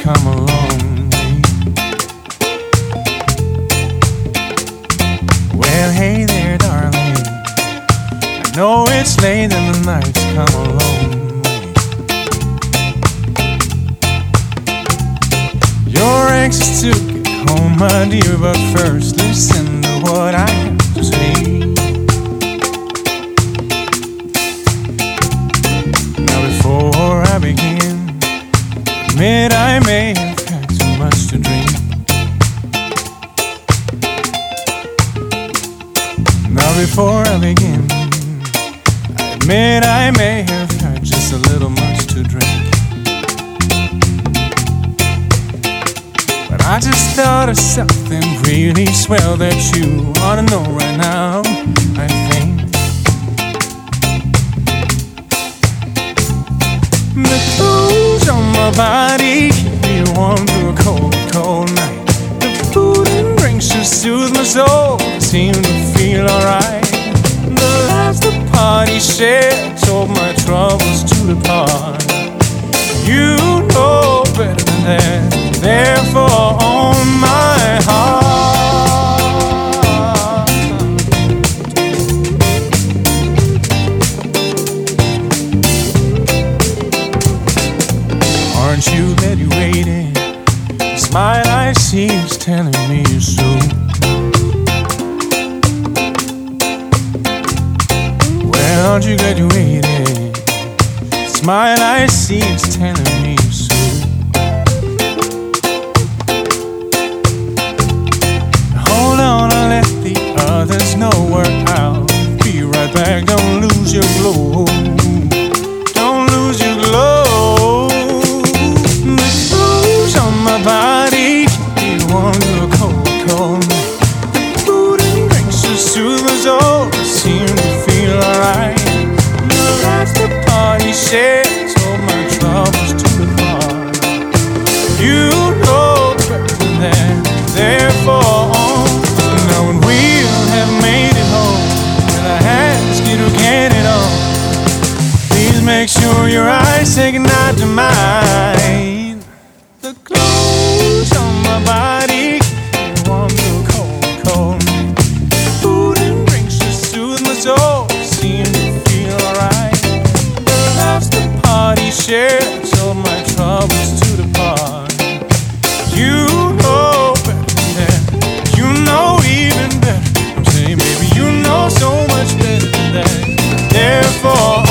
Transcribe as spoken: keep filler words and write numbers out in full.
come a long way. Well, hey there, darling, I know it's late and the night's come a long way. You're anxious to get home, my dear, but first listen to what I have to say. Now before I begin, admit I may have had too much to drink. Now before I begin, I admit I may have had just a little much to drink. But I just thought of something really swell that you ought to know right now, I think. The clothes on my body keep me warm through a cold, cold night. The food and drinks just soothe my soul, seem to feel alright. The laughs the party shared told my troubles to depart. You know better than that, therefore on my heart. Aren't you glad you waited? The smile I see is telling me so. Well, aren't you glad you waited? The smile I see is telling me so. Hold on, I'll let the others know we're out. Be right back, don't lose your glow. Don't lose your glow. The clothes on my body keep me warm to a cold, cold night. The food and drinks just soothe my soul, seem to feel alright. The laughs the party shared told my troubles to depart. You know better than that, therefore on. Now when we'll have made it home, will I ask you to get it on? Please make sure your eyes say goodnight to mine. The clothes on my body keep me warm to a cold, cold night. Food and drinks just soothe my soul, seem to feel alright. The laughs the party shared told my troubles to depart. You know better than that, you know even better. I'm saying, baby, you know so much better than that, therefore